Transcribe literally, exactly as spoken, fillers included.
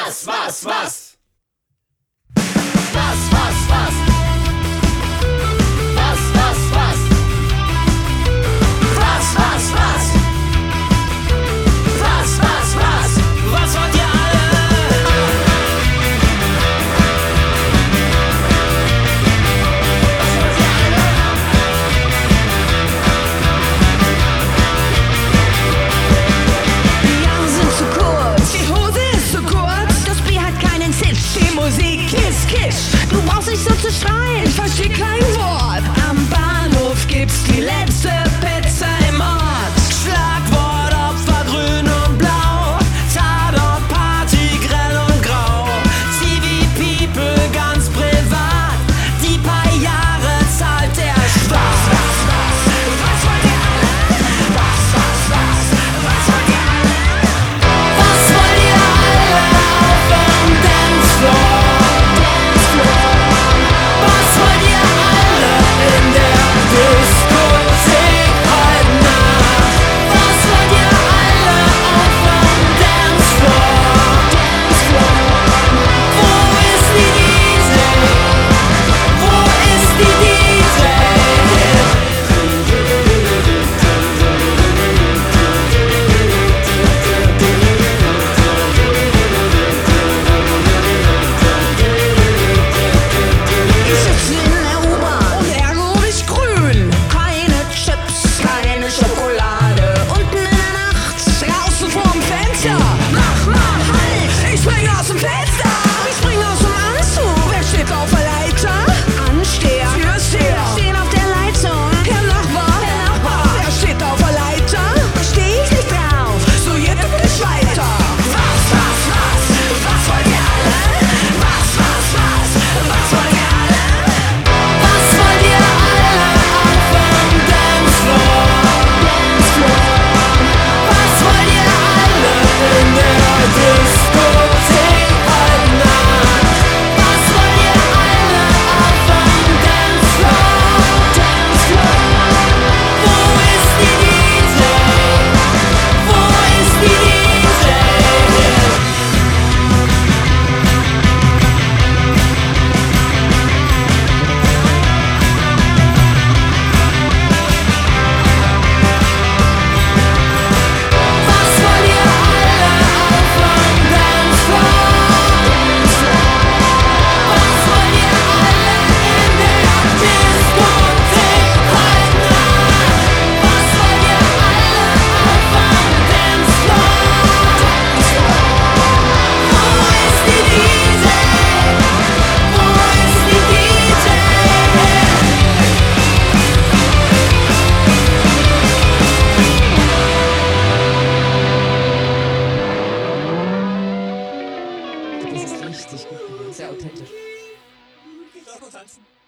Was, was, was? Was, was, was? Was, was, was? Was, was, was? Was, was, was? Was wollt ihr alle? Was wollt ihr alle? Die Arme sind zu kurz, die Hose ist zu kurz, das Bier hat keinen Sitz, die Musik ist Kitsch. Du brauchst nicht so zu schreien, ich versteh kein Wort. Am Bahnhof gibt's die letzte Pizza im Ort. Schlagwort Opfer grün und blau, Tatort Party grell und grau, C V People ganz privat, die paar Jahre zahlt der Staat. Was, was, was wollt ihr alle? Was, was, was, was wollt ihr alle? Was wollt ihr alle auf dem Dancefloor? Was wollt ihr alle in der Diskothek heute Nacht? Was wollt ihr alle auf dem Dancefloor? Wo ist die D J? Wo ist die D J? Ich sitze in der U-Bahn und ärgere mich grün. Keine Chips, keine Schokolade. Unten in der Nacht, draußen vorm Fenster. Mach mal Halt, ich spring aus dem Fenster. Ich spring aus dem Anzug. Wer steht auf der Leiter? Ansteher, Türsteher. Stehen auf der Leitung. Herr Nachbar, Herr Nachbar. Wer steht auf der Leiter? Da steh ich nicht drauf. So, jetzt bin ich weiter. Was, was, was? Was wollt ihr alle? Was, was, was? Was wollt ihr alle? Was wollt ihr alle auf dem Dancefloor? Was wollt ihr alle in der Diskothek heute Nacht? Was wollt ihr alle auf dem Dancefloor? Wo ist die D J? Wo ist die D J? Was wollt ihr alle auf dem Dancefloor? Was wollt ihr alle in der Diskothek heute Nacht? Was wollt ihr alle auf dem Dancefloor? Wo ist die D J? Wo ist die D J? Das ist richtig gut, sehr authentisch. Lass mal tanzen.